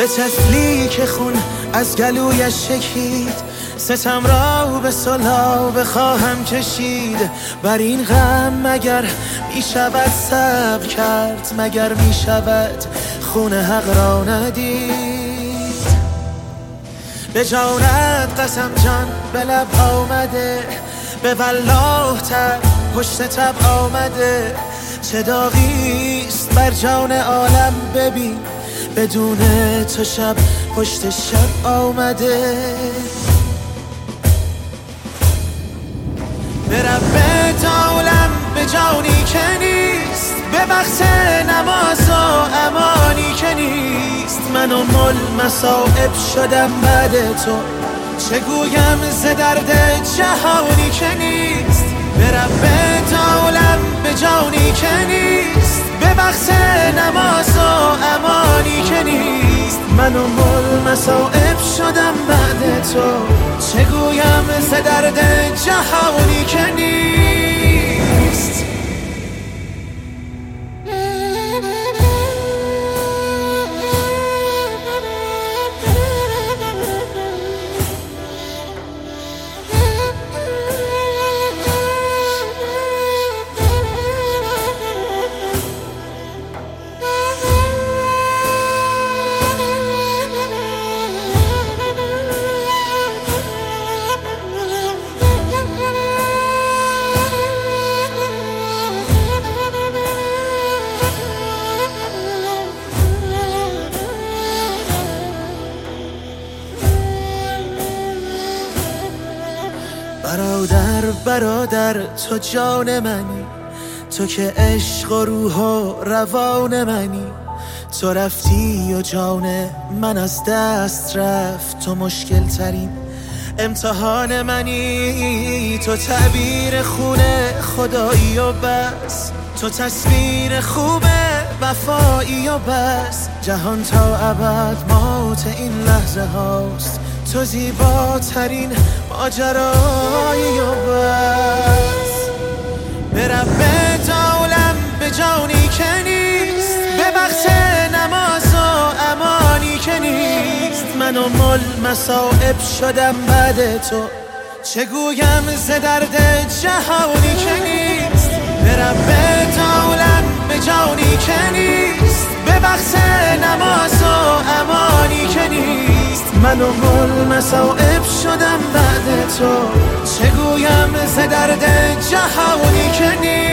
به طفلی که خون از گلویش شکید، ستم را به صلح بخواهم کشید. بر این غم مگر می شود صبر کرد؟ مگر می شود خون حق را ندید؟ به جانت قسم جان به لب آمده، به والله تر پشت تب آمده. چه داغیست بر جان عالم ببین، بدون تو شب پشت شب آمده. به رب عالم به جانی که نیست، به وقت نماز و امانی که نیست. من و مل مصائب شدم بعد تو، چه گویم ز درد جهانی که نیست. به رب عالم به جانی که نیست، به وقت نماز و امانی که نیست. من و مل مصائب شدم بعد تو، چه گویم ز درد جهانی که نیست. برادر تو جان منی، تو که عشق و روح و روان منی. تو رفتی و جان من از دست رفت، تو مشکل ترین امتحان منی. تو تعبیر خون خدایی و بس، تو تصویر خوب وفایی و بس. جهان تا ابد موت این لحظه هاست، تو زیباترین ماجرایی و بس. به رب عالم به جانی که نیست، به وقت نماز و امانی که نیست. من و مل مصائب شدم بعد تو، چه گویم ز درد جهانی که نیست. به رب عالم به جانی که نیست، به وقت نماز و امانی که نیست. من و مل مصائب شدم بعد تو، چه گویم ز درد جهانی که نیست.